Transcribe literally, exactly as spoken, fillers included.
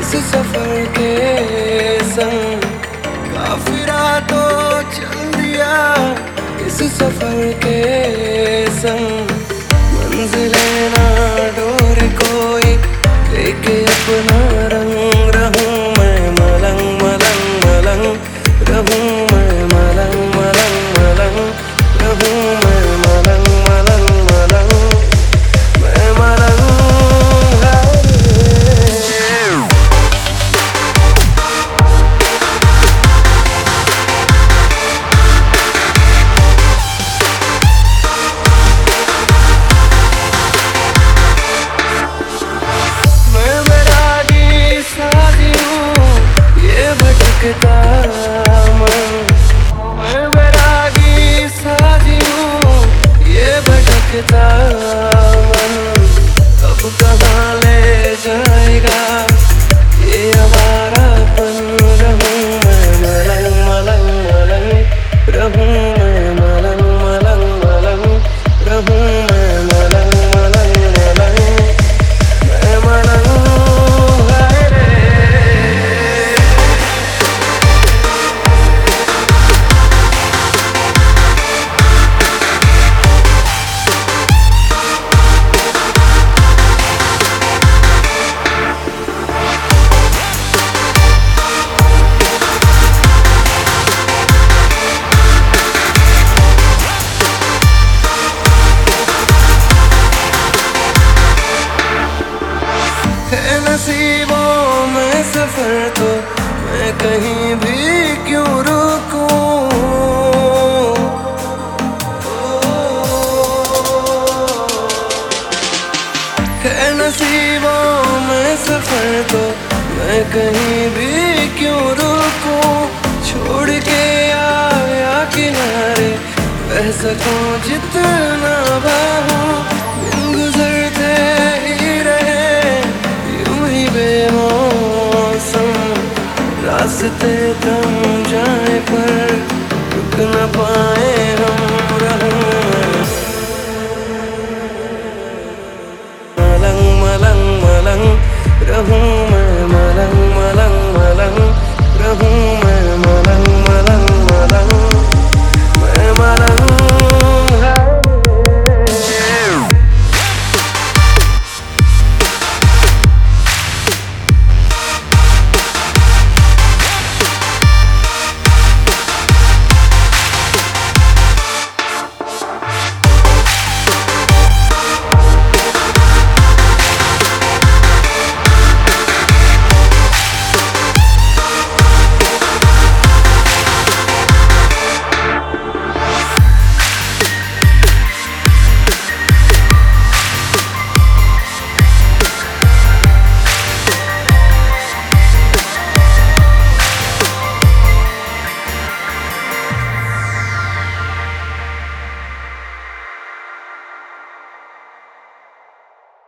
इस सफर के संग काफिरा तो चल दिया, इस सफर के संग मंजिले ना डोर कोई लेके अपना रंग रहूं मैं मलंग मलंग मलंग रहूं मैं मलंग मलंग मलंग रहूं मैं मलंग मलंग मलंग मैं मलंग। भटकता मन मैं बैरागी साजी हूँ, ये भटकता मन अब कहाँ ले जाएगा ये हमारापन। रहूं मैं मलंग मलंग मलंग रहूं मैं मलंग मलंग मलंग रहूं मैं मलंग मलंग मलंग मैं मलंग। नसीबों में सफर तो मैं कहीं भी क्यों रुकूं, है नसीबों में सफर तो मैं कहीं भी क्यों रुकूं। छोड़ के आया किनारे बह सकूं जितना बाहूं, दिन गुजरते ही रहे बेमौसम रास्ते थम जाए।